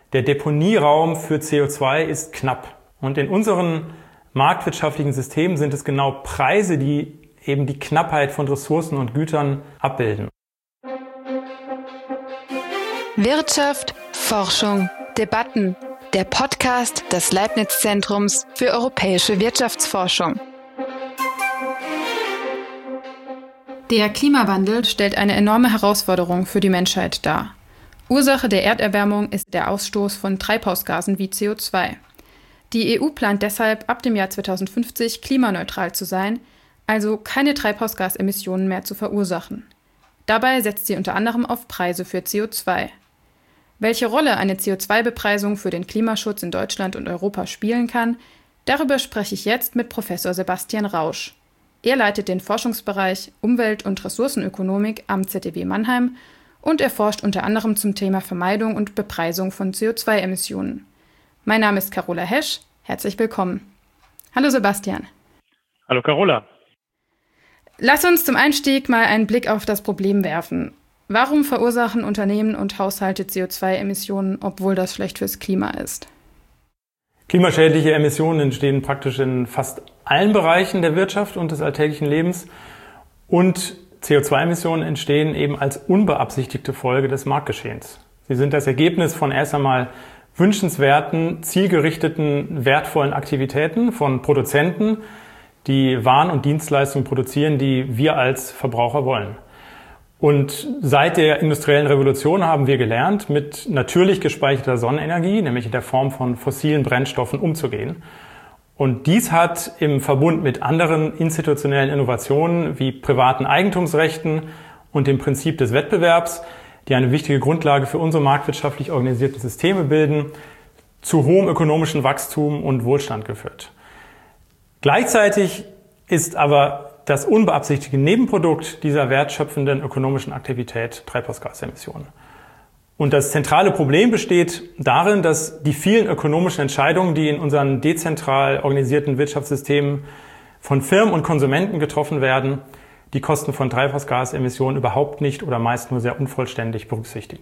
der Deponieraum für CO2 ist knapp. Und in unseren marktwirtschaftlichen Systemen sind es genau Preise, die eben die Knappheit von Ressourcen und Gütern abbilden. Wirtschaft, Forschung, Debatten. Der Podcast des Leibniz-Zentrums für europäische Wirtschaftsforschung. Der Klimawandel stellt eine enorme Herausforderung für die Menschheit dar. Ursache der Erderwärmung ist der Ausstoß von Treibhausgasen wie CO2. Die EU plant deshalb, ab dem Jahr 2050 klimaneutral zu sein, also keine Treibhausgasemissionen mehr zu verursachen. Dabei setzt sie unter anderem auf Preise für CO2. Welche Rolle eine CO2-Bepreisung für den Klimaschutz in Deutschland und Europa spielen kann, darüber spreche ich jetzt mit Professor Sebastian Rausch. Er leitet den Forschungsbereich Umwelt- und Ressourcenökonomik am ZDW Mannheim und er forscht unter anderem zum Thema Vermeidung und Bepreisung von CO2-Emissionen. Mein Name ist Carola Hesch. Herzlich willkommen. Hallo Sebastian. Hallo Carola. Lass uns zum Einstieg mal einen Blick auf das Problem werfen. Warum verursachen Unternehmen und Haushalte CO2-Emissionen, obwohl das schlecht fürs Klima ist? Klimaschädliche Emissionen entstehen praktisch in fast allen Bereichen der Wirtschaft und des alltäglichen Lebens. Und CO2-Emissionen entstehen eben als unbeabsichtigte Folge des Marktgeschehens. Sie sind das Ergebnis von erst einmal wünschenswerten, zielgerichteten, wertvollen Aktivitäten von Produzenten, die Waren und Dienstleistungen produzieren, die wir als Verbraucher wollen. Und seit der industriellen Revolution haben wir gelernt, mit natürlich gespeicherter Sonnenenergie, nämlich in der Form von fossilen Brennstoffen, umzugehen. Und dies hat im Verbund mit anderen institutionellen Innovationen wie privaten Eigentumsrechten und dem Prinzip des Wettbewerbs, die eine wichtige Grundlage für unsere marktwirtschaftlich organisierten Systeme bilden, zu hohem ökonomischen Wachstum und Wohlstand geführt. Gleichzeitig ist aber das unbeabsichtigte Nebenprodukt dieser wertschöpfenden ökonomischen Aktivität Treibhausgasemissionen. Und das zentrale Problem besteht darin, dass die vielen ökonomischen Entscheidungen, die in unseren dezentral organisierten Wirtschaftssystemen von Firmen und Konsumenten getroffen werden, die Kosten von Treibhausgasemissionen überhaupt nicht oder meist nur sehr unvollständig berücksichtigen.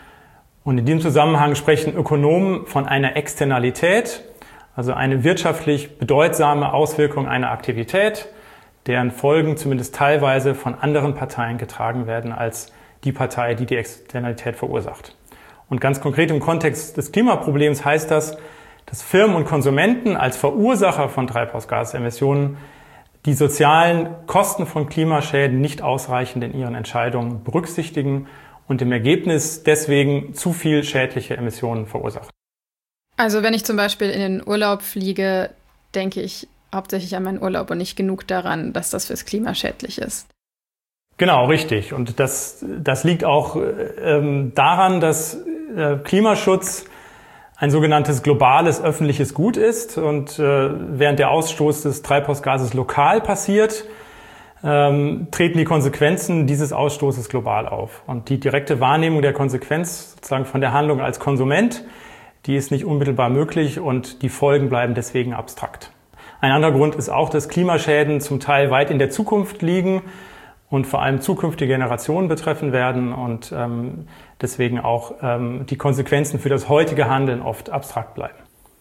Und in diesem Zusammenhang sprechen Ökonomen von einer Externalität, also eine wirtschaftlich bedeutsame Auswirkung einer Aktivität, deren Folgen zumindest teilweise von anderen Parteien getragen werden als die Partei, die die Externalität verursacht. Und ganz konkret im Kontext des Klimaproblems heißt das, dass Firmen und Konsumenten als Verursacher von Treibhausgasemissionen die sozialen Kosten von Klimaschäden nicht ausreichend in ihren Entscheidungen berücksichtigen und im Ergebnis deswegen zu viel schädliche Emissionen verursachen. Also wenn ich zum Beispiel in den Urlaub fliege, denke ich hauptsächlich an meinen Urlaub und nicht genug daran, dass das fürs Klima schädlich ist. Genau, richtig. Und das liegt auch daran, dass Klimaschutz ein sogenanntes globales öffentliches Gut ist und während der Ausstoß des Treibhausgases lokal passiert, treten die Konsequenzen dieses Ausstoßes global auf. Und die direkte Wahrnehmung der Konsequenz sozusagen von der Handlung als Konsument, die ist nicht unmittelbar möglich und die Folgen bleiben deswegen abstrakt. Ein anderer Grund ist auch, dass Klimaschäden zum Teil weit in der Zukunft liegen und vor allem zukünftige Generationen betreffen werden und deswegen auch die Konsequenzen für das heutige Handeln oft abstrakt bleiben.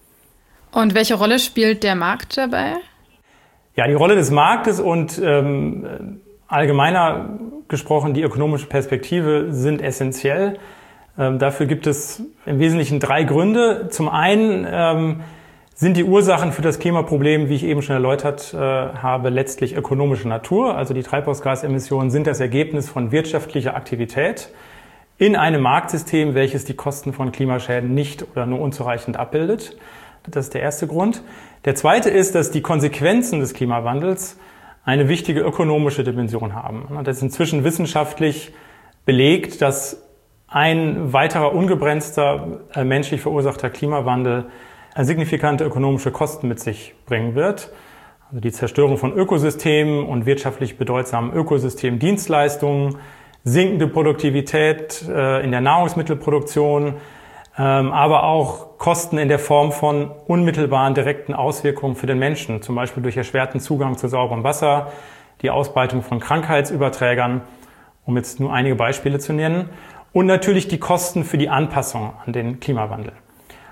Und welche Rolle spielt der Markt dabei? Ja, die Rolle des Marktes und allgemeiner gesprochen die ökonomische Perspektive sind essentiell. Dafür gibt es im Wesentlichen 3 Gründe. Zum einen sind die Ursachen für das Klimaproblem, wie ich eben schon erläutert habe, letztlich ökonomischer Natur. Also die Treibhausgasemissionen sind das Ergebnis von wirtschaftlicher Aktivität in einem Marktsystem, welches die Kosten von Klimaschäden nicht oder nur unzureichend abbildet. Das ist der erste Grund. Der zweite ist, dass die Konsequenzen des Klimawandels eine wichtige ökonomische Dimension haben. Das ist inzwischen wissenschaftlich belegt, dass ein weiterer ungebremster menschlich verursachter Klimawandel signifikante ökonomische Kosten mit sich bringen wird. Also die Zerstörung von Ökosystemen und wirtschaftlich bedeutsamen Ökosystemdienstleistungen, sinkende Produktivität in der Nahrungsmittelproduktion, aber auch Kosten in der Form von unmittelbaren direkten Auswirkungen für den Menschen, zum Beispiel durch erschwerten Zugang zu sauberem Wasser, die Ausbreitung von Krankheitsüberträgern, um jetzt nur einige Beispiele zu nennen, und natürlich die Kosten für die Anpassung an den Klimawandel.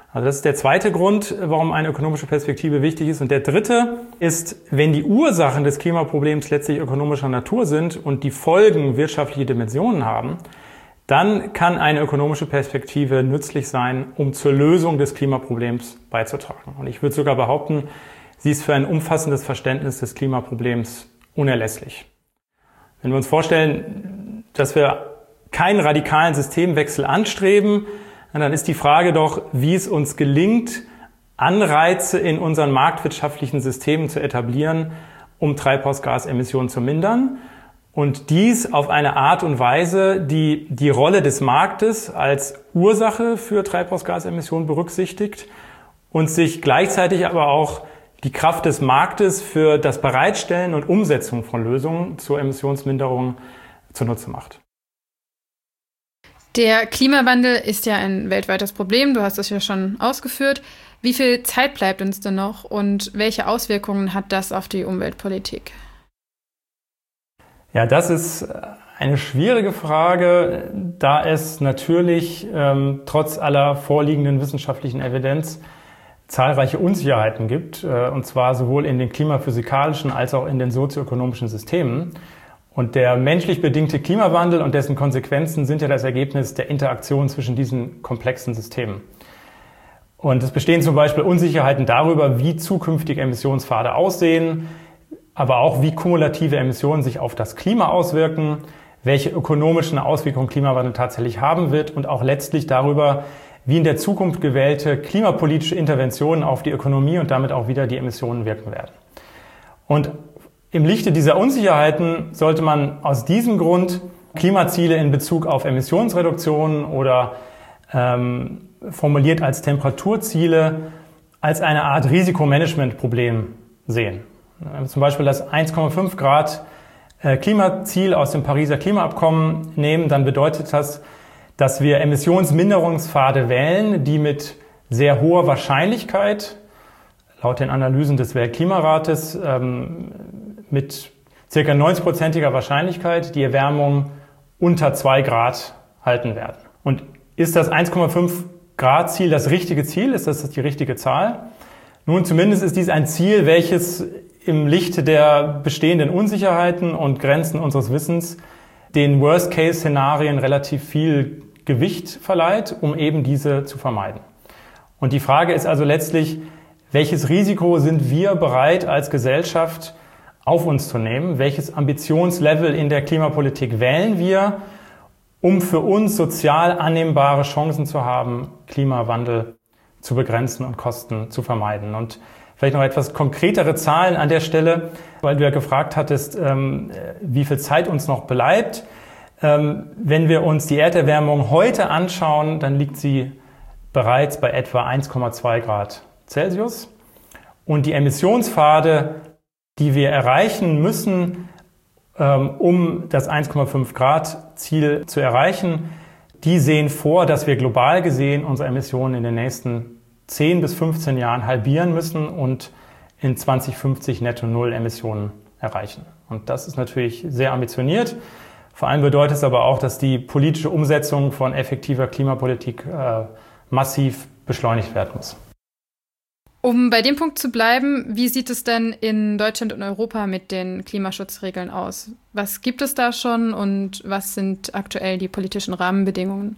Also das ist der zweite Grund, warum eine ökonomische Perspektive wichtig ist. Und der dritte ist, wenn die Ursachen des Klimaproblems letztlich ökonomischer Natur sind und die Folgen wirtschaftliche Dimensionen haben, dann kann eine ökonomische Perspektive nützlich sein, um zur Lösung des Klimaproblems beizutragen. Und ich würde sogar behaupten, sie ist für ein umfassendes Verständnis des Klimaproblems unerlässlich. Wenn wir uns vorstellen, dass wir keinen radikalen Systemwechsel anstreben, dann ist die Frage doch, wie es uns gelingt, Anreize in unseren marktwirtschaftlichen Systemen zu etablieren, um Treibhausgasemissionen zu mindern. Und dies auf eine Art und Weise, die die Rolle des Marktes als Ursache für Treibhausgasemissionen berücksichtigt und sich gleichzeitig aber auch die Kraft des Marktes für das Bereitstellen und Umsetzung von Lösungen zur Emissionsminderung zunutze macht. Der Klimawandel ist ja ein weltweites Problem, du hast es ja schon ausgeführt. Wie viel Zeit bleibt uns denn noch und welche Auswirkungen hat das auf die Umweltpolitik? Ja, das ist eine schwierige Frage, da es natürlich trotz aller vorliegenden wissenschaftlichen Evidenz zahlreiche Unsicherheiten gibt, und zwar sowohl in den klimaphysikalischen als auch in den sozioökonomischen Systemen. Und der menschlich bedingte Klimawandel und dessen Konsequenzen sind ja das Ergebnis der Interaktion zwischen diesen komplexen Systemen. Und es bestehen zum Beispiel Unsicherheiten darüber, wie zukünftige Emissionspfade aussehen, aber auch wie kumulative Emissionen sich auf das Klima auswirken, welche ökonomischen Auswirkungen Klimawandel tatsächlich haben wird und auch letztlich darüber, wie in der Zukunft gewählte klimapolitische Interventionen auf die Ökonomie und damit auch wieder die Emissionen wirken werden. Und im Lichte dieser Unsicherheiten sollte man aus diesem Grund Klimaziele in Bezug auf Emissionsreduktionen oder formuliert als Temperaturziele als eine Art Risikomanagementproblem sehen. Wenn wir zum Beispiel das 1,5 Grad Klimaziel aus dem Pariser Klimaabkommen nehmen, dann bedeutet das, dass wir Emissionsminderungspfade wählen, die mit sehr hoher Wahrscheinlichkeit, laut den Analysen des Weltklimarates, mit ca. 90%iger Wahrscheinlichkeit die Erwärmung unter 2 Grad halten werden. Und ist das 1,5 Grad Ziel das richtige Ziel? Ist das die richtige Zahl? Nun, zumindest ist dies ein Ziel, welches im Lichte der bestehenden Unsicherheiten und Grenzen unseres Wissens den Worst-Case-Szenarien relativ viel Gewicht verleiht, um eben diese zu vermeiden. Und die Frage ist also letztlich, welches Risiko sind wir bereit als Gesellschaft auf uns zu nehmen? Welches Ambitionslevel in der Klimapolitik wählen wir, um für uns sozial annehmbare Chancen zu haben, Klimawandel zu begrenzen und Kosten zu vermeiden? Und vielleicht noch etwas konkretere Zahlen an der Stelle, weil du ja gefragt hattest, wie viel Zeit uns noch bleibt. Wenn wir uns die Erderwärmung heute anschauen, dann liegt sie bereits bei etwa 1,2 Grad Celsius. Und die Emissionspfade, die wir erreichen müssen, um das 1,5 Grad Ziel zu erreichen, die sehen vor, dass wir global gesehen unsere Emissionen in den nächsten 10 bis 15 Jahren halbieren müssen und in 2050 netto Null Emissionen erreichen. Und das ist natürlich sehr ambitioniert. Vor allem bedeutet es aber auch, dass die politische Umsetzung von effektiver Klimapolitik massiv beschleunigt werden muss. Um bei dem Punkt zu bleiben, wie sieht es denn in Deutschland und Europa mit den Klimaschutzregeln aus? Was gibt es da schon und was sind aktuell die politischen Rahmenbedingungen?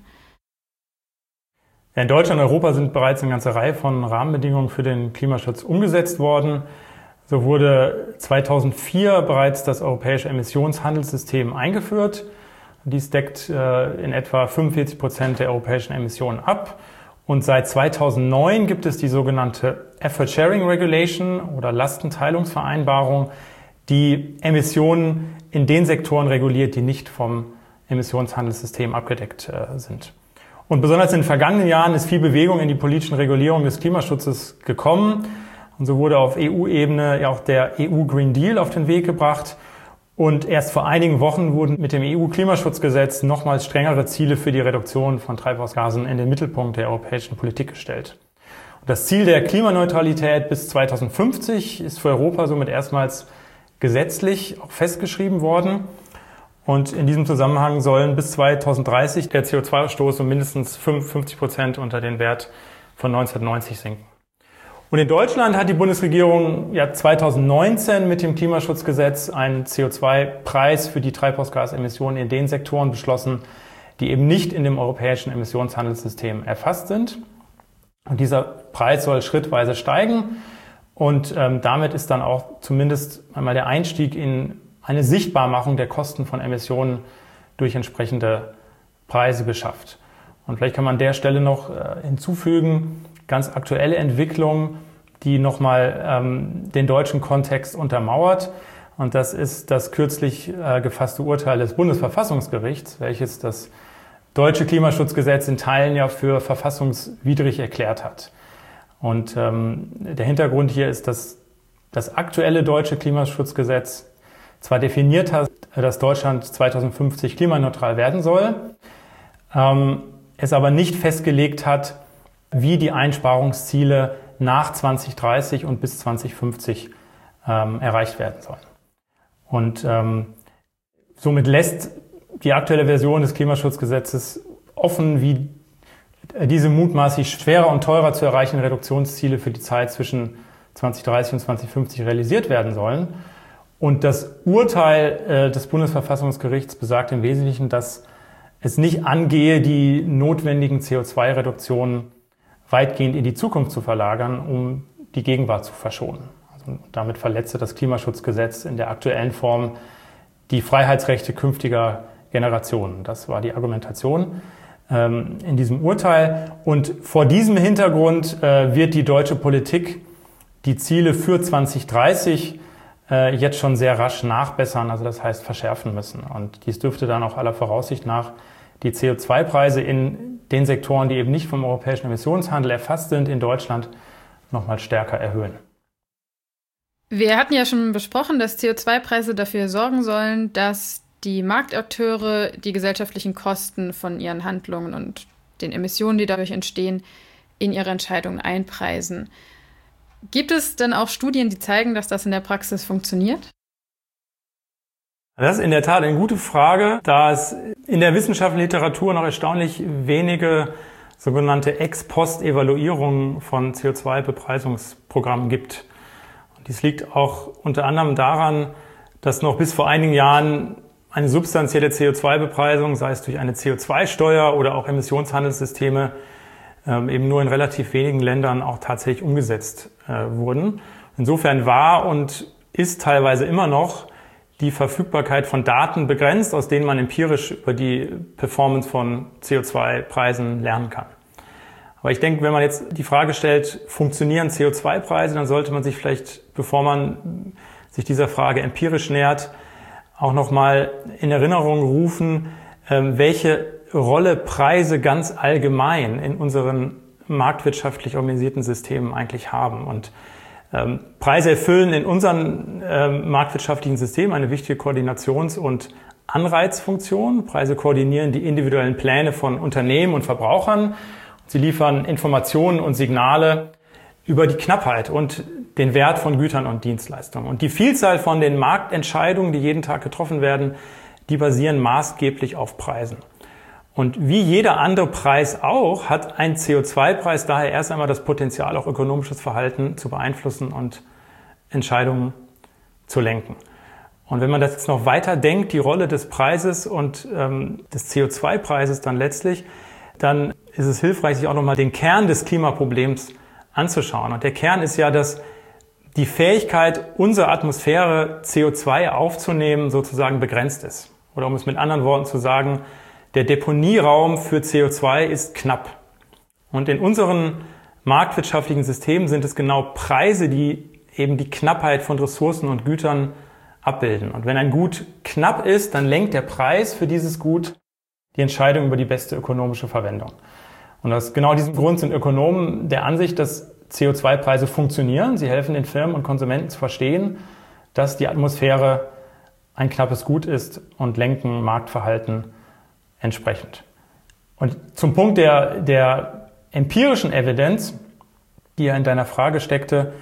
Ja, in Deutschland und Europa sind bereits eine ganze Reihe von Rahmenbedingungen für den Klimaschutz umgesetzt worden. So wurde 2004 bereits das europäische Emissionshandelssystem eingeführt. Dies deckt in etwa 45% der europäischen Emissionen ab. Und seit 2009 gibt es die sogenannte Effort Sharing Regulation oder Lastenteilungsvereinbarung, die Emissionen in den Sektoren reguliert, die nicht vom Emissionshandelssystem abgedeckt sind. Und besonders in den vergangenen Jahren ist viel Bewegung in die politischen Regulierungen des Klimaschutzes gekommen. Und so wurde auf EU-Ebene ja auch der EU Green Deal auf den Weg gebracht. Und erst vor einigen Wochen wurden mit dem EU-Klimaschutzgesetz nochmals strengere Ziele für die Reduktion von Treibhausgasen in den Mittelpunkt der europäischen Politik gestellt. Und das Ziel der Klimaneutralität bis 2050 ist für Europa somit erstmals gesetzlich auch festgeschrieben worden. Und in diesem Zusammenhang sollen bis 2030 der CO2-Ausstoß um mindestens 55% unter den Wert von 1990 sinken. Und in Deutschland hat die Bundesregierung ja 2019 mit dem Klimaschutzgesetz einen CO2-Preis für die Treibhausgasemissionen in den Sektoren beschlossen, die eben nicht in dem europäischen Emissionshandelssystem erfasst sind. Und dieser Preis soll schrittweise steigen. Und damit ist dann auch zumindest einmal der Einstieg in eine Sichtbarmachung der Kosten von Emissionen durch entsprechende Preise geschafft. Und vielleicht kann man an der Stelle noch hinzufügen, ganz aktuelle Entwicklung, die nochmal den deutschen Kontext untermauert. Und das ist das kürzlich gefasste Urteil des Bundesverfassungsgerichts, welches das deutsche Klimaschutzgesetz in Teilen ja für verfassungswidrig erklärt hat. Und der Hintergrund hier ist, dass das aktuelle deutsche Klimaschutzgesetz zwar definiert hat, dass Deutschland 2050 klimaneutral werden soll, es aber nicht festgelegt hat, wie die Einsparungsziele nach 2030 und bis 2050 erreicht werden sollen. Und somit lässt die aktuelle Version des Klimaschutzgesetzes offen, wie diese mutmaßlich schwerer und teurer zu erreichenden Reduktionsziele für die Zeit zwischen 2030 und 2050 realisiert werden sollen. Und das Urteil des Bundesverfassungsgerichts besagt im Wesentlichen, dass es nicht angehe, die notwendigen CO2-Reduktionen weitgehend in die Zukunft zu verlagern, um die Gegenwart zu verschonen. Also damit verletze das Klimaschutzgesetz in der aktuellen Form die Freiheitsrechte künftiger Generationen. Das war die Argumentation in diesem Urteil. Und vor diesem Hintergrund wird die deutsche Politik die Ziele für 2030 jetzt schon sehr rasch nachbessern, also das heißt verschärfen müssen. Und dies dürfte dann auch aller Voraussicht nach die CO2-Preise in den Sektoren, die eben nicht vom europäischen Emissionshandel erfasst sind, in Deutschland nochmal stärker erhöhen. Wir hatten ja schon besprochen, dass CO2-Preise dafür sorgen sollen, dass die Marktakteure die gesellschaftlichen Kosten von ihren Handlungen und den Emissionen, die dadurch entstehen, in ihre Entscheidungen einpreisen. Gibt es denn auch Studien, die zeigen, dass das in der Praxis funktioniert? Das ist in der Tat eine gute Frage, da es in der wissenschaftlichen Literatur noch erstaunlich wenige sogenannte Ex-Post-Evaluierungen von CO2-Bepreisungsprogrammen gibt. Und dies liegt auch unter anderem daran, dass noch bis vor einigen Jahren eine substanzielle CO2-Bepreisung, sei es durch eine CO2-Steuer oder auch Emissionshandelssysteme, eben nur in relativ wenigen Ländern auch tatsächlich umgesetzt wurden. Insofern war und ist teilweise immer noch die Verfügbarkeit von Daten begrenzt, aus denen man empirisch über die Performance von CO2-Preisen lernen kann. Aber ich denke, wenn man jetzt die Frage stellt, funktionieren CO2-Preise, dann sollte man sich vielleicht, bevor man sich dieser Frage empirisch nähert, auch nochmal in Erinnerung rufen, welche Rolle Preise ganz allgemein in unseren marktwirtschaftlich organisierten Systemen eigentlich haben. Und Preise erfüllen in unseren marktwirtschaftlichen Systemen eine wichtige Koordinations- und Anreizfunktion. Preise koordinieren die individuellen Pläne von Unternehmen und Verbrauchern. Sie liefern Informationen und Signale über die Knappheit und den Wert von Gütern und Dienstleistungen. Und die Vielzahl von den Marktentscheidungen, die jeden Tag getroffen werden, die basieren maßgeblich auf Preisen. Und wie jeder andere Preis auch, hat ein CO2-Preis daher erst einmal das Potenzial, auch ökonomisches Verhalten zu beeinflussen und Entscheidungen zu lenken. Und wenn man das jetzt noch weiter denkt, die Rolle des Preises und des CO2-Preises dann letztlich, dann ist es hilfreich, sich auch nochmal den Kern des Klimaproblems anzuschauen. Und der Kern ist ja, dass die Fähigkeit unserer Atmosphäre, CO2 aufzunehmen, sozusagen begrenzt ist. Oder um es mit anderen Worten zu sagen, der Deponieraum für CO2 ist knapp. Und in unseren marktwirtschaftlichen Systemen sind es genau Preise, die eben die Knappheit von Ressourcen und Gütern abbilden. Und wenn ein Gut knapp ist, dann lenkt der Preis für dieses Gut die Entscheidung über die beste ökonomische Verwendung. Und aus genau diesem Grund sind Ökonomen der Ansicht, dass CO2-Preise funktionieren. Sie helfen den Firmen und Konsumenten zu verstehen, dass die Atmosphäre ein knappes Gut ist und lenken Marktverhalten entsprechend. Und zum Punkt der empirischen Evidenz, die ja in deiner Frage steckte,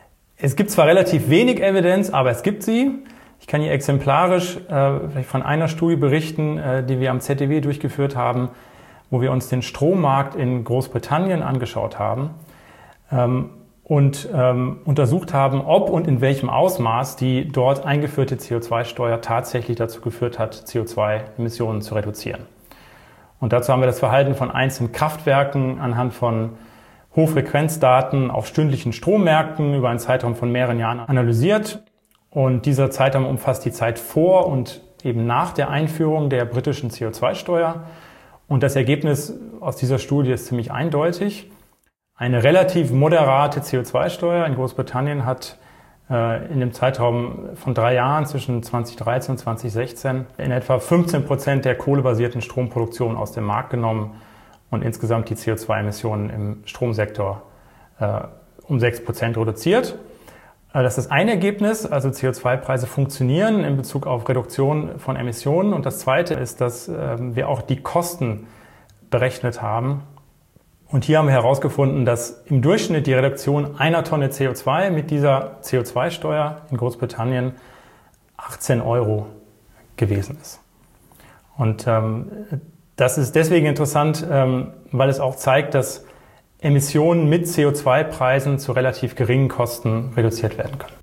es gibt zwar relativ wenig Evidenz, aber es gibt sie. Ich kann hier exemplarisch vielleicht von einer Studie berichten, die wir am ZDW durchgeführt haben, wo wir uns den Strommarkt in Großbritannien angeschaut haben und untersucht haben, ob und in welchem Ausmaß die dort eingeführte CO2-Steuer tatsächlich dazu geführt hat, CO2-Emissionen zu reduzieren. Und dazu haben wir das Verhalten von einzelnen Kraftwerken anhand von Hochfrequenzdaten auf stündlichen Strommärkten über einen Zeitraum von mehreren Jahren analysiert. Und dieser Zeitraum umfasst die Zeit vor und eben nach der Einführung der britischen CO2-Steuer. Und das Ergebnis aus dieser Studie ist ziemlich eindeutig. Eine relativ moderate CO2-Steuer in Großbritannien hat in dem Zeitraum von 3 Jahren zwischen 2013 und 2016 in etwa 15% der kohlebasierten Stromproduktion aus dem Markt genommen und insgesamt die CO2-Emissionen im Stromsektor um 6% reduziert. Das ist ein Ergebnis, also CO2-Preise funktionieren in Bezug auf Reduktion von Emissionen. Und das Zweite ist, dass wir auch die Kosten berechnet haben. Und hier haben wir herausgefunden, dass im Durchschnitt die Reduktion einer Tonne CO2 mit dieser CO2-Steuer in Großbritannien 18 € gewesen ist. Und das ist deswegen interessant, weil es auch zeigt, dass Emissionen mit CO2-Preisen zu relativ geringen Kosten reduziert werden können.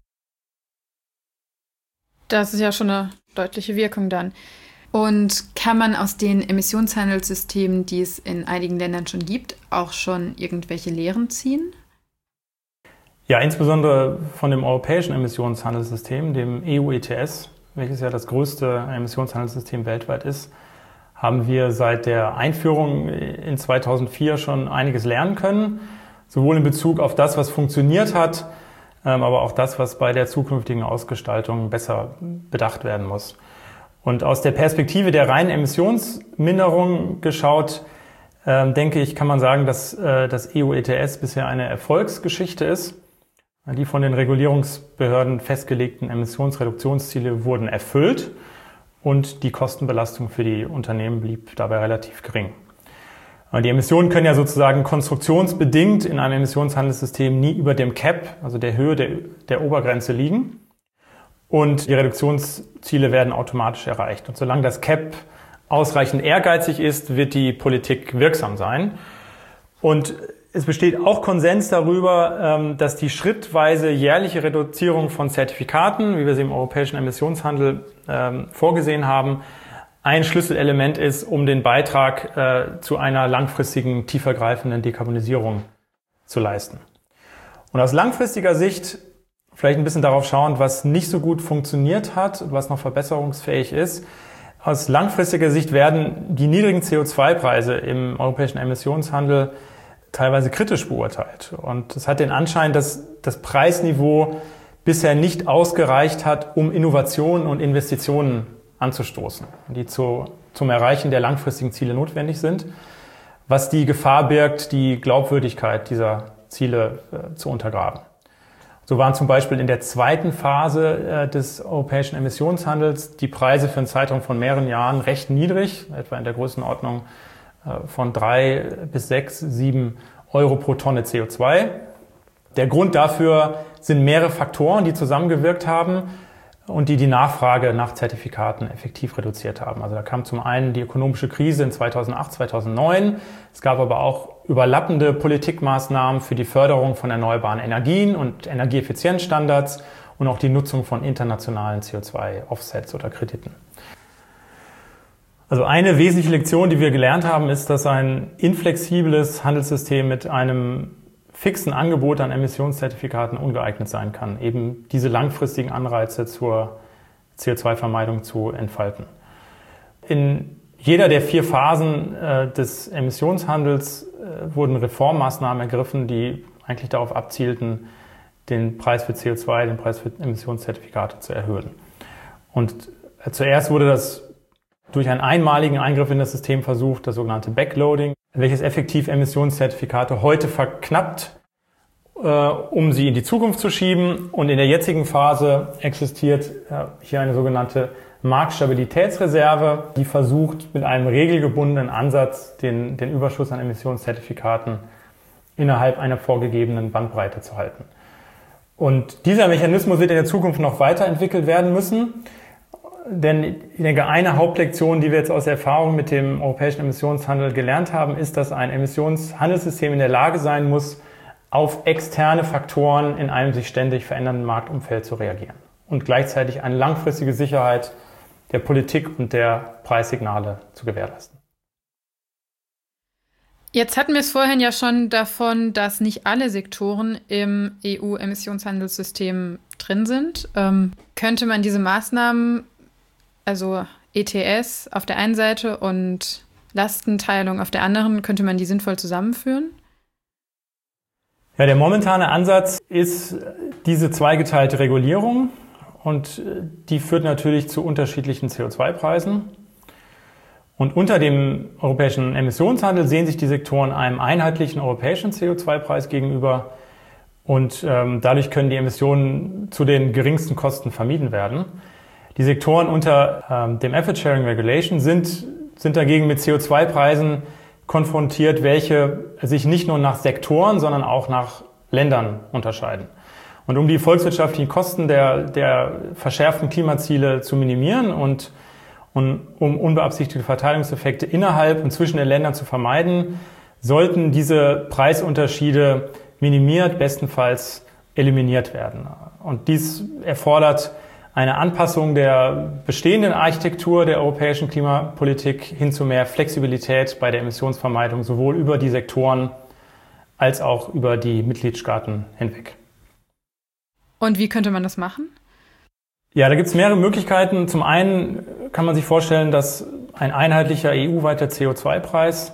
Das ist ja schon eine deutliche Wirkung dann. Und kann man aus den Emissionshandelssystemen, die es in einigen Ländern schon gibt, auch schon irgendwelche Lehren ziehen? Ja, insbesondere von dem europäischen Emissionshandelssystem, dem EU ETS, welches ja das größte Emissionshandelssystem weltweit ist, haben wir seit der Einführung in 2004 schon einiges lernen können, sowohl in Bezug auf das, was funktioniert hat, aber auch das, was bei der zukünftigen Ausgestaltung besser bedacht werden muss. Und aus der Perspektive der reinen Emissionsminderung geschaut, denke ich, kann man sagen, dass das EU ETS bisher eine Erfolgsgeschichte ist. Die von den Regulierungsbehörden festgelegten Emissionsreduktionsziele wurden erfüllt und die Kostenbelastung für die Unternehmen blieb dabei relativ gering. Die Emissionen können ja sozusagen konstruktionsbedingt in einem Emissionshandelssystem nie über dem Cap, also der Höhe der Obergrenze liegen. Und die Reduktionsziele werden automatisch erreicht. Und solange das Cap ausreichend ehrgeizig ist, wird die Politik wirksam sein. Und es besteht auch Konsens darüber, dass die schrittweise jährliche Reduzierung von Zertifikaten, wie wir sie im europäischen Emissionshandel vorgesehen haben, ein Schlüsselelement ist, um den Beitrag zu einer langfristigen, tiefergreifenden Dekarbonisierung zu leisten. Und aus langfristiger Sicht vielleicht ein bisschen darauf schauen, was nicht so gut funktioniert hat und was noch verbesserungsfähig ist. Aus langfristiger Sicht werden die niedrigen CO2-Preise im europäischen Emissionshandel teilweise kritisch beurteilt. Und es hat den Anschein, dass das Preisniveau bisher nicht ausgereicht hat, um Innovationen und Investitionen anzustoßen, die zum Erreichen der langfristigen Ziele notwendig sind, was die Gefahr birgt, die Glaubwürdigkeit dieser Ziele zu untergraben. So waren zum Beispiel in der zweiten Phase des europäischen Emissionshandels die Preise für einen Zeitraum von mehreren Jahren recht niedrig, etwa in der Größenordnung von 3 bis 6, 7 € pro Tonne CO2. Der Grund dafür sind mehrere Faktoren, die zusammengewirkt haben und die Nachfrage nach Zertifikaten effektiv reduziert haben. Also da kam zum einen die ökonomische Krise in 2008, 2009. Es gab aber auch überlappende Politikmaßnahmen für die Förderung von erneuerbaren Energien und Energieeffizienzstandards und auch die Nutzung von internationalen CO2-Offsets oder Krediten. Also eine wesentliche Lektion, die wir gelernt haben, ist, dass ein inflexibles Handelssystem mit einem fixen Angebot an Emissionszertifikaten ungeeignet sein kann, eben diese langfristigen Anreize zur CO2-Vermeidung zu entfalten. In jeder der 4 Phasen des Emissionshandels wurden Reformmaßnahmen ergriffen, die eigentlich darauf abzielten, den Preis für CO2, den Preis für Emissionszertifikate zu erhöhen. Und zuerst wurde das durch einen einmaligen Eingriff in das System versucht, das sogenannte Backloading, welches effektiv Emissionszertifikate heute verknappt, um sie in die Zukunft zu schieben. Und in der jetzigen Phase existiert hier eine sogenannte Marktstabilitätsreserve, die versucht, mit einem regelgebundenen Ansatz den Überschuss an Emissionszertifikaten innerhalb einer vorgegebenen Bandbreite zu halten. Und dieser Mechanismus wird in der Zukunft noch weiterentwickelt werden müssen. denn ich denke, eine Hauptlektion, die wir jetzt aus der Erfahrung mit dem europäischen Emissionshandel gelernt haben, ist, dass ein Emissionshandelssystem in der Lage sein muss, auf externe Faktoren in einem sich ständig verändernden Marktumfeld zu reagieren und gleichzeitig eine langfristige Sicherheit der Politik und der Preissignale zu gewährleisten. Jetzt hatten wir es vorhin ja schon davon, dass nicht alle Sektoren im EU-Emissionshandelssystem drin sind. Könnte man diese Maßnahmen, also ETS auf der einen Seite und Lastenteilung auf der anderen, könnte man die sinnvoll zusammenführen? Ja, der momentane Ansatz ist diese zweigeteilte Regulierung und die führt natürlich zu unterschiedlichen CO2-Preisen. Und unter dem europäischen Emissionshandel sehen sich die Sektoren einem einheitlichen europäischen CO2-Preis gegenüber und dadurch können die Emissionen zu den geringsten Kosten vermieden werden. Die Sektoren unter dem Effort Sharing Regulation sind dagegen mit CO2-Preisen konfrontiert, welche sich nicht nur nach Sektoren, sondern auch nach Ländern unterscheiden. Und um die volkswirtschaftlichen Kosten der verschärften Klimaziele zu minimieren und um unbeabsichtigte Verteilungseffekte innerhalb und zwischen den Ländern zu vermeiden, sollten diese Preisunterschiede minimiert, bestenfalls eliminiert werden. Und dies erfordert eine Anpassung der bestehenden Architektur der europäischen Klimapolitik hin zu mehr Flexibilität bei der Emissionsvermeidung, sowohl über die Sektoren als auch über die Mitgliedstaaten hinweg. Und wie könnte man das machen? Ja, da gibt es mehrere Möglichkeiten. Zum einen kann man sich vorstellen, dass ein einheitlicher EU-weiter CO2-Preis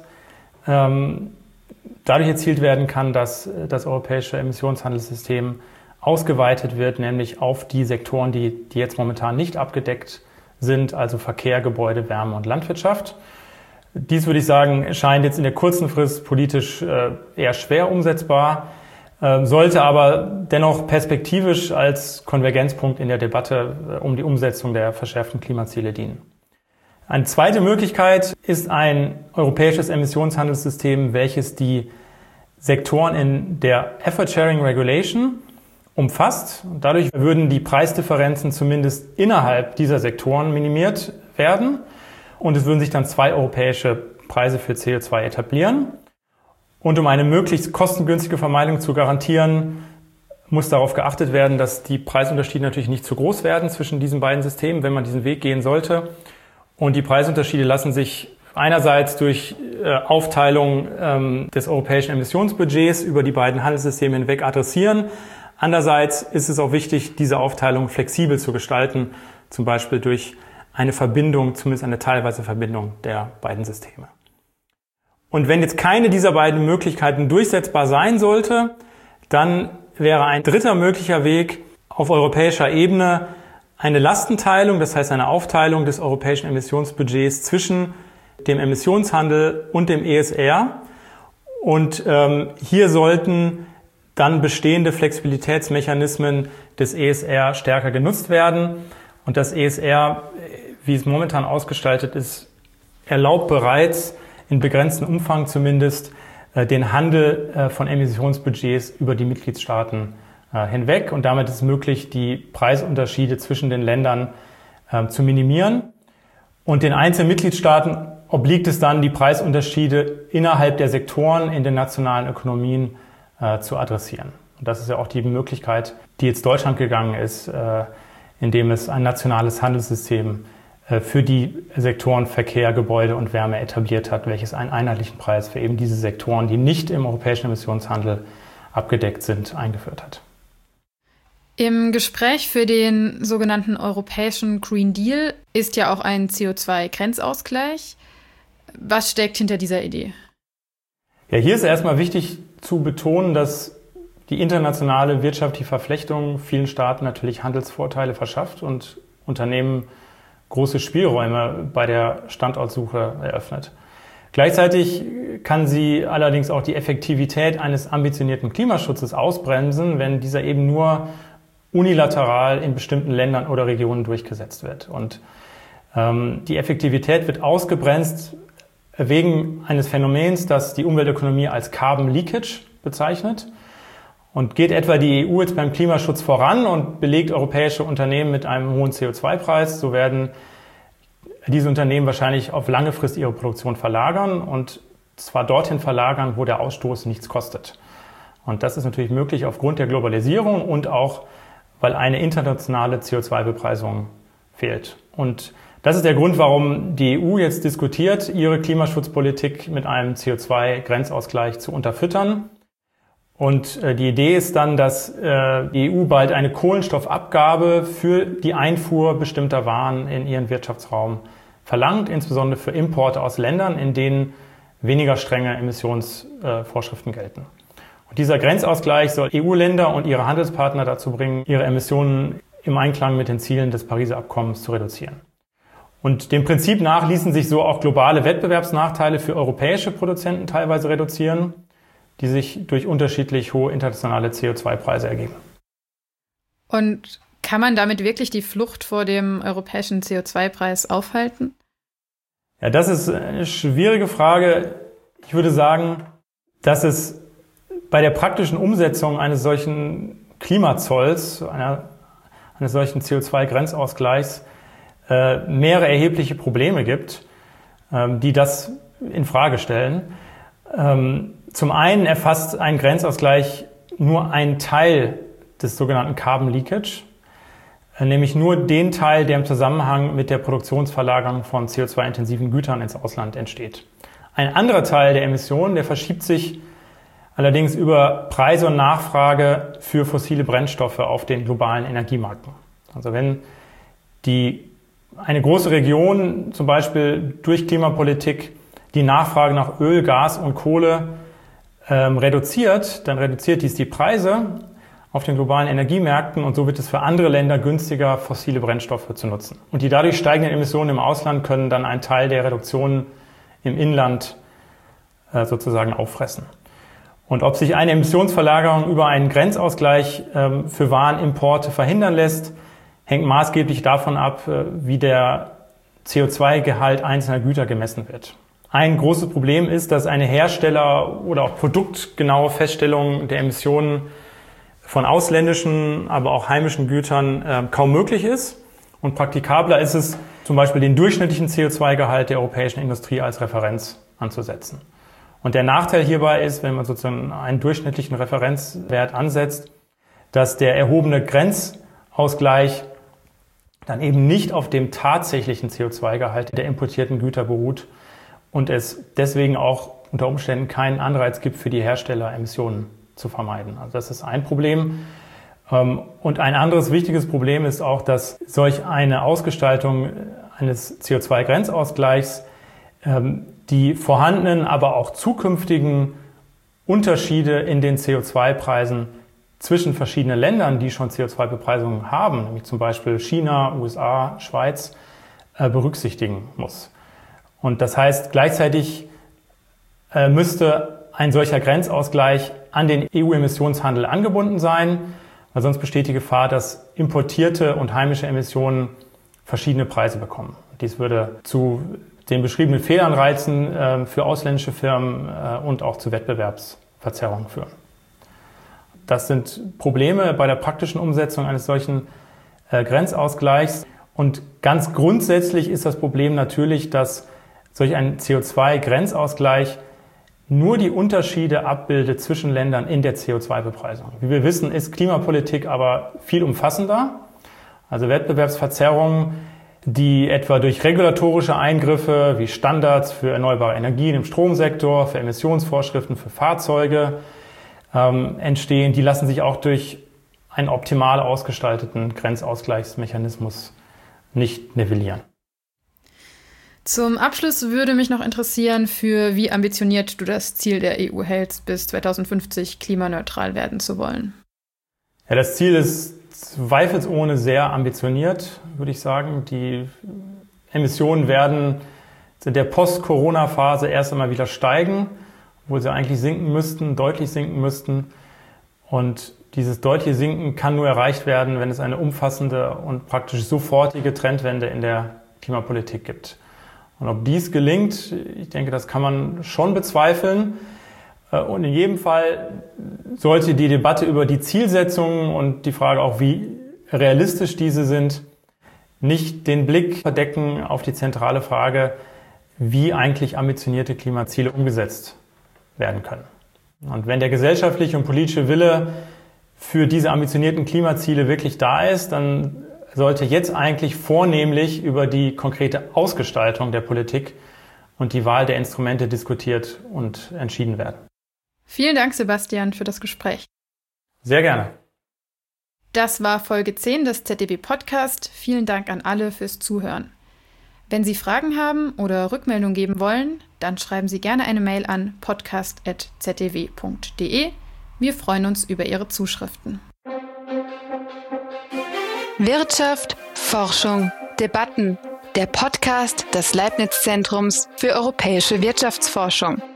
dadurch erzielt werden kann, dass das europäische Emissionshandelssystem ausgeweitet wird, nämlich auf die Sektoren, die jetzt momentan nicht abgedeckt sind, also Verkehr, Gebäude, Wärme und Landwirtschaft. Dies, würde ich sagen, scheint jetzt in der kurzen Frist politisch eher schwer umsetzbar, sollte aber dennoch perspektivisch als Konvergenzpunkt in der Debatte um die Umsetzung der verschärften Klimaziele dienen. Eine zweite Möglichkeit ist ein europäisches Emissionshandelssystem, welches die Sektoren in der Effort Sharing Regulation umfasst. Und dadurch würden die Preisdifferenzen zumindest innerhalb dieser Sektoren minimiert werden und es würden sich dann 2 europäische Preise für CO2 etablieren. Und um eine möglichst kostengünstige Vermeidung zu garantieren, muss darauf geachtet werden, dass die Preisunterschiede natürlich nicht zu groß werden zwischen diesen beiden Systemen, wenn man diesen Weg gehen sollte. Und die Preisunterschiede lassen sich einerseits durch Aufteilung des europäischen Emissionsbudgets über die beiden Handelssysteme hinweg adressieren. Andererseits ist es auch wichtig, diese Aufteilung flexibel zu gestalten, zum Beispiel durch eine Verbindung, zumindest eine teilweise Verbindung der beiden Systeme. Und wenn jetzt keine dieser beiden Möglichkeiten durchsetzbar sein sollte, dann wäre ein dritter möglicher Weg auf europäischer Ebene eine Lastenteilung, das heißt eine Aufteilung des europäischen Emissionsbudgets zwischen dem Emissionshandel und dem ESR. Und hier sollten dann bestehende Flexibilitätsmechanismen des ESR stärker genutzt werden. Und das ESR, wie es momentan ausgestaltet ist, erlaubt bereits in begrenztem Umfang zumindest den Handel von Emissionsbudgets über die Mitgliedstaaten hinweg. Und damit ist es möglich, die Preisunterschiede zwischen den Ländern zu minimieren. Und den einzelnen Mitgliedstaaten obliegt es dann, die Preisunterschiede innerhalb der Sektoren in den nationalen Ökonomien zu adressieren. Und das ist ja auch die Möglichkeit, die jetzt Deutschland gegangen ist, indem es ein nationales Handelssystem für die Sektoren Verkehr, Gebäude und Wärme etabliert hat, welches einen einheitlichen Preis für eben diese Sektoren, die nicht im europäischen Emissionshandel abgedeckt sind, eingeführt hat. Im Gespräch für den sogenannten europäischen Green Deal ist ja auch ein CO2-Grenzausgleich. Was steckt hinter dieser Idee? Ja, hier ist erstmal wichtig zu betonen, dass die internationale wirtschaftliche Verflechtung vielen Staaten natürlich Handelsvorteile verschafft und Unternehmen große Spielräume bei der Standortsuche eröffnet. Gleichzeitig kann sie allerdings auch die Effektivität eines ambitionierten Klimaschutzes ausbremsen, wenn dieser eben nur unilateral in bestimmten Ländern oder Regionen durchgesetzt wird. Und die Effektivität wird ausgebremst wegen eines Phänomens, das die Umweltökonomie als Carbon Leakage bezeichnet. Und geht etwa die EU jetzt beim Klimaschutz voran und belegt europäische Unternehmen mit einem hohen CO2-Preis, so werden diese Unternehmen wahrscheinlich auf lange Frist ihre Produktion verlagern und zwar dorthin verlagern, wo der Ausstoß nichts kostet. Und das ist natürlich möglich aufgrund der Globalisierung und auch, weil eine internationale CO2-Bepreisung fehlt. Und das ist der Grund, warum die EU jetzt diskutiert, ihre Klimaschutzpolitik mit einem CO2-Grenzausgleich zu unterfüttern. Und die Idee ist dann, dass die EU bald eine Kohlenstoffabgabe für die Einfuhr bestimmter Waren in ihren Wirtschaftsraum verlangt, insbesondere für Importe aus Ländern, in denen weniger strenge Emissionsvorschriften gelten. Und dieser Grenzausgleich soll EU-Länder und ihre Handelspartner dazu bringen, ihre Emissionen im Einklang mit den Zielen des Pariser Abkommens zu reduzieren. Und dem Prinzip nach ließen sich so auch globale Wettbewerbsnachteile für europäische Produzenten teilweise reduzieren, die sich durch unterschiedlich hohe internationale CO2-Preise ergeben. Und kann man damit wirklich die Flucht vor dem europäischen CO2-Preis aufhalten? Ja, das ist eine schwierige Frage. Ich würde sagen, dass es bei der praktischen Umsetzung eines solchen Klimazolls, eines solchen CO2-Grenzausgleichs, mehrere erhebliche Probleme gibt, die das in Frage stellen. Zum einen erfasst ein Grenzausgleich nur einen Teil des sogenannten Carbon Leakage, nämlich nur den Teil, der im Zusammenhang mit der Produktionsverlagerung von CO2-intensiven Gütern ins Ausland entsteht. Ein anderer Teil der Emissionen, der verschiebt sich allerdings über Preise und Nachfrage für fossile Brennstoffe auf den globalen Energiemärkten. Also wenn eine große Region zum Beispiel durch Klimapolitik die Nachfrage nach Öl, Gas und Kohle reduziert, dann reduziert dies die Preise auf den globalen Energiemärkten und so wird es für andere Länder günstiger, fossile Brennstoffe zu nutzen. Und die dadurch steigenden Emissionen im Ausland können dann einen Teil der Reduktionen im Inland sozusagen auffressen. Und ob sich eine Emissionsverlagerung über einen Grenzausgleich für Warenimporte verhindern lässt, hängt maßgeblich davon ab, wie der CO2-Gehalt einzelner Güter gemessen wird. Ein großes Problem ist, dass eine Hersteller- oder auch produktgenaue Feststellung der Emissionen von ausländischen, aber auch heimischen Gütern kaum möglich ist. Und praktikabler ist es, zum Beispiel den durchschnittlichen CO2-Gehalt der europäischen Industrie als Referenz anzusetzen. Und der Nachteil hierbei ist, wenn man sozusagen einen durchschnittlichen Referenzwert ansetzt, dass der erhobene Grenzausgleich dann eben nicht auf dem tatsächlichen CO2-Gehalt der importierten Güter beruht und es deswegen auch unter Umständen keinen Anreiz gibt für die Hersteller, Emissionen zu vermeiden. Also das ist ein Problem. Und ein anderes wichtiges Problem ist auch, dass solch eine Ausgestaltung eines CO2-Grenzausgleichs die vorhandenen, aber auch zukünftigen Unterschiede in den CO2-Preisen zwischen verschiedenen Ländern, die schon CO2-Bepreisungen haben, nämlich zum Beispiel China, USA, Schweiz, berücksichtigen muss. Und das heißt, gleichzeitig müsste ein solcher Grenzausgleich an den EU-Emissionshandel angebunden sein, weil sonst besteht die Gefahr, dass importierte und heimische Emissionen verschiedene Preise bekommen. Dies würde zu den beschriebenen Fehlanreizen für ausländische Firmen und auch zu Wettbewerbsverzerrungen führen. Das sind Probleme bei der praktischen Umsetzung eines solchen Grenzausgleichs. Und ganz grundsätzlich ist das Problem natürlich, dass solch ein CO2-Grenzausgleich nur die Unterschiede abbildet zwischen Ländern in der CO2-Bepreisung. Wie wir wissen, ist Klimapolitik aber viel umfassender. Also Wettbewerbsverzerrungen, die etwa durch regulatorische Eingriffe wie Standards für erneuerbare Energien im Stromsektor, für Emissionsvorschriften für Fahrzeuge entstehen, die lassen sich auch durch einen optimal ausgestalteten Grenzausgleichsmechanismus nicht nivellieren. Zum Abschluss würde mich noch interessieren, für wie ambitioniert du das Ziel der EU hältst, bis 2050 klimaneutral werden zu wollen. Ja, das Ziel ist zweifelsohne sehr ambitioniert, würde ich sagen. Die Emissionen werden in der Post-Corona-Phase erst einmal wieder steigen, obwohl sie eigentlich sinken müssten, deutlich sinken müssten. Und dieses deutliche Sinken kann nur erreicht werden, wenn es eine umfassende und praktisch sofortige Trendwende in der Klimapolitik gibt. Und ob dies gelingt, ich denke, das kann man schon bezweifeln. Und in jedem Fall sollte die Debatte über die Zielsetzungen und die Frage auch, wie realistisch diese sind, nicht den Blick verdecken auf die zentrale Frage, wie eigentlich ambitionierte Klimaziele umgesetzt werden können. Und wenn der gesellschaftliche und politische Wille für diese ambitionierten Klimaziele wirklich da ist, dann sollte jetzt eigentlich vornehmlich über die konkrete Ausgestaltung der Politik und die Wahl der Instrumente diskutiert und entschieden werden. Vielen Dank, Sebastian, für das Gespräch. Sehr gerne. Das war Folge 10 des ZDW Podcast. Vielen Dank an alle fürs Zuhören. Wenn Sie Fragen haben oder Rückmeldung geben wollen, dann schreiben Sie gerne eine Mail an podcast@zdw.de. Wir freuen uns über Ihre Zuschriften. Wirtschaft, Forschung, Debatten. Der Podcast des Leibniz-Zentrums für europäische Wirtschaftsforschung.